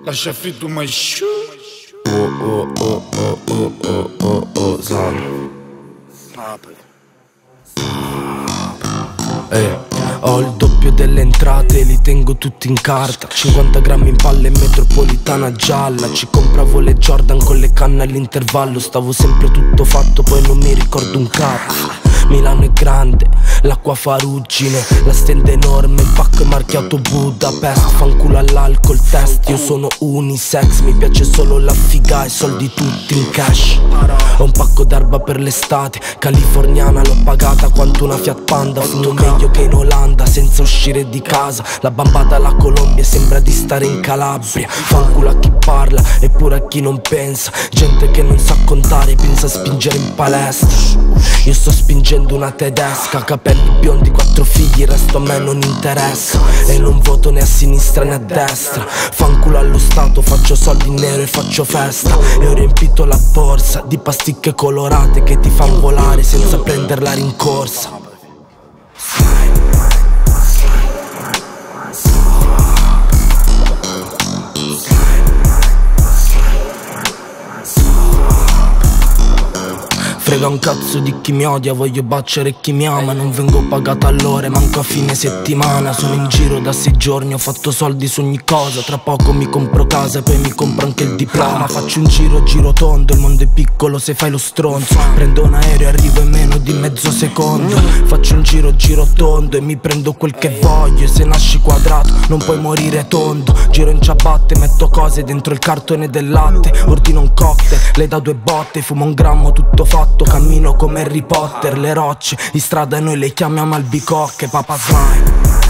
lascia fritto mai sciù. Ho il doppio delle entrate, li tengo tutti in carta. 50 grammi in palle e metropolitana gialla. Ci compravo le Jordan con le canne all'intervallo. Stavo sempre tutto fatto, poi non mi ricordo un cazzo. Milano è grande, l'acqua fa ruggine, la stenda enorme, il pacco è marchiato Budapest. Fanculo all'alcol test, io sono unisex, mi piace solo la figa e soldi tutti in cash. Ho un pacco d'erba per l'estate, californiana l'ho pagata quanto una Fiat Panda. Fumo meglio che in Olanda senza uscire di casa. La bambata alla Colombia sembra di stare in Calabria. Fanculo a chi parla eppure a chi non pensa. Gente che non sa contare pensa a spingere in palestra. Io sto spingendo una tedesca, capelli biondi, 4 figli, il resto a me non interessa. E non voto né a sinistra né a destra. Fanculo allo Stato, faccio soldi in nero e faccio festa. E ho riempito la borsa di pasticche colorate che ti fan volare senza prendere la rincorsa. Frega un cazzo di chi mi odia, voglio baciare chi mi ama. Non vengo pagata all'ora, manco a fine settimana. Sono in giro da 6 giorni, ho fatto soldi su ogni cosa. Tra poco mi compro casa e poi mi compro anche il diploma. Faccio un giro tondo, il mondo è piccolo se fai lo stronzo. Prendo un aereo e arrivo in meno di mezzo secondo. Faccio un giro tondo e mi prendo quel che voglio. E se nasci quadrato non puoi morire tondo. Giro in ciabatte, metto cose dentro il cartone del latte. Ordino un cocktail, le da 2 botte. Fumo un grammo tutto fatto. Cammino come Harry Potter, le rocce di strada noi le chiamiamo albicocche. Papa Slime.